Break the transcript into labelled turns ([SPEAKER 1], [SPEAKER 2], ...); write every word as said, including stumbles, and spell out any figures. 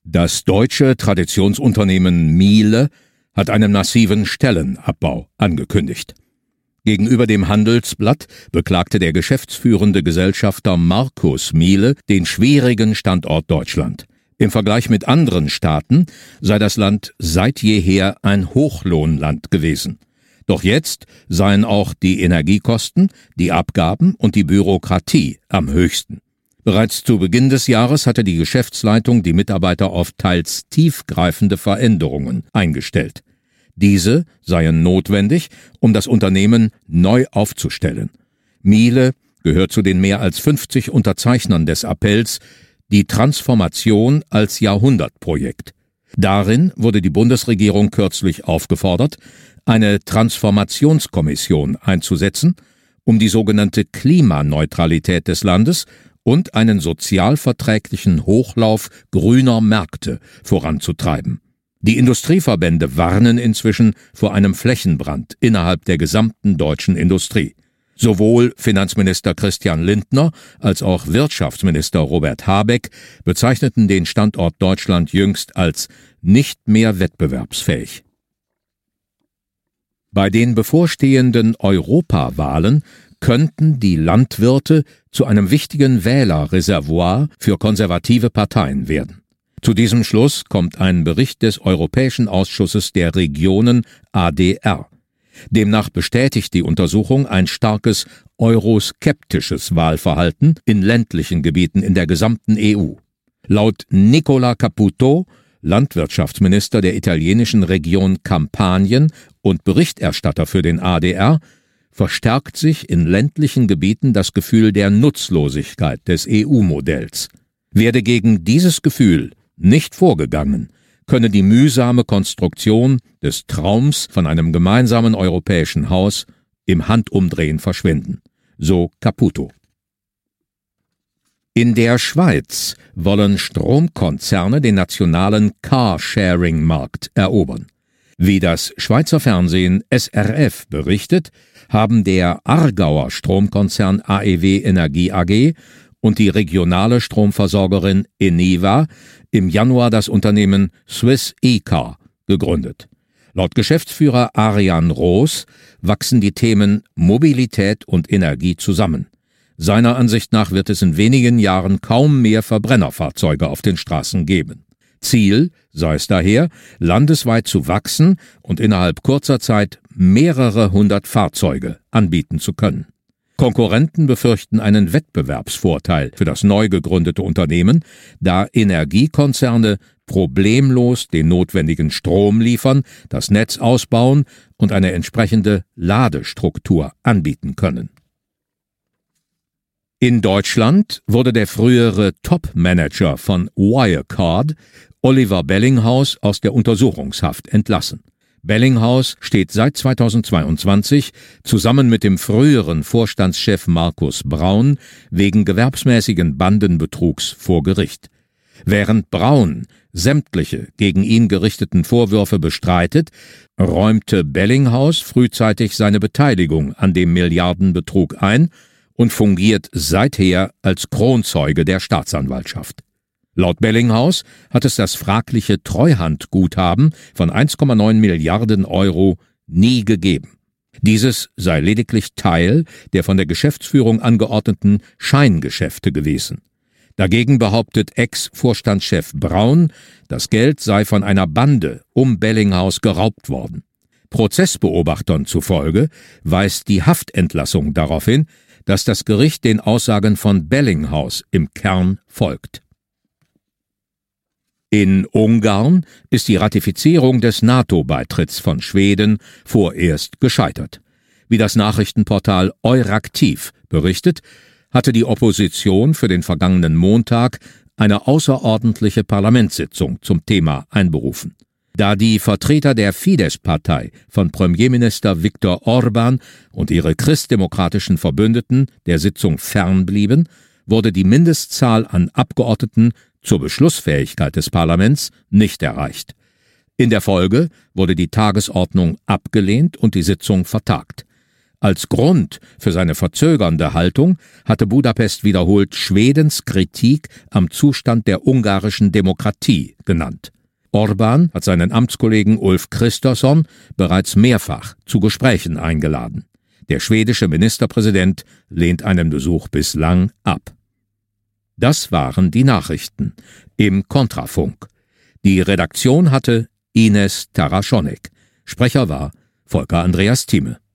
[SPEAKER 1] Das deutsche Traditionsunternehmen Miele hat einen massiven Stellenabbau angekündigt. Gegenüber dem Handelsblatt beklagte der geschäftsführende Gesellschafter Markus Miele den schwierigen Standort Deutschland. Im Vergleich mit anderen Staaten sei das Land seit jeher ein Hochlohnland gewesen. Doch jetzt seien auch die Energiekosten, die Abgaben und die Bürokratie am höchsten. Bereits zu Beginn des Jahres hatte die Geschäftsleitung die Mitarbeiter auf teils tiefgreifende Veränderungen eingestellt. Diese seien notwendig, um das Unternehmen neu aufzustellen. Miele gehört zu den mehr als fünfzig Unterzeichnern des Appells Die Transformation als Jahrhundertprojekt. Darin wurde die Bundesregierung kürzlich aufgefordert, eine Transformationskommission einzusetzen, um die sogenannte Klimaneutralität des Landes und einen sozialverträglichen Hochlauf grüner Märkte voranzutreiben. Die Industrieverbände warnen inzwischen vor einem Flächenbrand innerhalb der gesamten deutschen Industrie. Sowohl Finanzminister Christian Lindner als auch Wirtschaftsminister Robert Habeck bezeichneten den Standort Deutschland jüngst als nicht mehr wettbewerbsfähig. Bei den bevorstehenden Europawahlen könnten die Landwirte zu einem wichtigen Wählerreservoir für konservative Parteien werden. Zu diesem Schluss kommt ein Bericht des Europäischen Ausschusses der Regionen A D R. Demnach bestätigt die Untersuchung ein starkes euroskeptisches Wahlverhalten in ländlichen Gebieten in der gesamten E U. Laut Nicola Caputo, Landwirtschaftsminister der italienischen Region Kampanien und Berichterstatter für den A D R, verstärkt sich in ländlichen Gebieten das Gefühl der Nutzlosigkeit des E U-Modells. Werde gegen dieses Gefühl nicht vorgegangen, könne die mühsame Konstruktion des Traums von einem gemeinsamen europäischen Haus im Handumdrehen verschwinden, so Caputo. In der Schweiz wollen Stromkonzerne den nationalen Carsharing-Markt erobern. Wie das Schweizer Fernsehen S R F berichtet, haben der Aargauer Stromkonzern A E W Energie A G und die regionale Stromversorgerin Eniva im Januar das Unternehmen Swiss E-Car gegründet. Laut Geschäftsführer Arian Roos wachsen die Themen Mobilität und Energie zusammen. Seiner Ansicht nach wird es in wenigen Jahren kaum mehr Verbrennerfahrzeuge auf den Straßen geben. Ziel sei es daher, landesweit zu wachsen und innerhalb kurzer Zeit mehrere hundert Fahrzeuge anbieten zu können. Konkurrenten befürchten einen Wettbewerbsvorteil für das neu gegründete Unternehmen, da Energiekonzerne problemlos den notwendigen Strom liefern, das Netz ausbauen und eine entsprechende Ladestruktur anbieten können. In Deutschland wurde der frühere Top-Manager von Wirecard, Oliver Bellinghaus, aus der Untersuchungshaft entlassen. Bellinghaus steht seit zweitausendzweiundzwanzig zusammen mit dem früheren Vorstandschef Markus Braun wegen gewerbsmäßigen Bandenbetrugs vor Gericht. Während Braun sämtliche gegen ihn gerichteten Vorwürfe bestreitet, räumte Bellinghaus frühzeitig seine Beteiligung an dem Milliardenbetrug ein und fungiert seither als Kronzeuge der Staatsanwaltschaft. Laut Bellinghaus hat es das fragliche Treuhandguthaben von eins Komma neun Milliarden Euro nie gegeben. Dieses sei lediglich Teil der von der Geschäftsführung angeordneten Scheingeschäfte gewesen. Dagegen behauptet Ex-Vorstandschef Braun, das Geld sei von einer Bande um Bellinghaus geraubt worden. Prozessbeobachtern zufolge weist die Haftentlassung darauf hin, dass das Gericht den Aussagen von Bellinghaus im Kern folgt. In Ungarn ist die Ratifizierung des NATO-Beitritts von Schweden vorerst gescheitert. Wie das Nachrichtenportal Euraktiv berichtet, hatte die Opposition für den vergangenen Montag eine außerordentliche Parlamentssitzung zum Thema einberufen. Da die Vertreter der Fidesz-Partei von Premierminister Viktor Orbán und ihre christdemokratischen Verbündeten der Sitzung fernblieben, wurde die Mindestzahl an Abgeordneten zur Beschlussfähigkeit des Parlaments nicht erreicht. In der Folge wurde die Tagesordnung abgelehnt und die Sitzung vertagt. Als Grund für seine verzögernde Haltung hatte Budapest wiederholt Schwedens Kritik am Zustand der ungarischen Demokratie genannt. Orbán hat seinen Amtskollegen Ulf Kristersson bereits mehrfach zu Gesprächen eingeladen. Der schwedische Ministerpräsident lehnt einen Besuch bislang ab. Das waren die Nachrichten im Kontrafunk. Die Redaktion hatte Ines Taraschonek. Sprecher war Volker Andreas Thieme.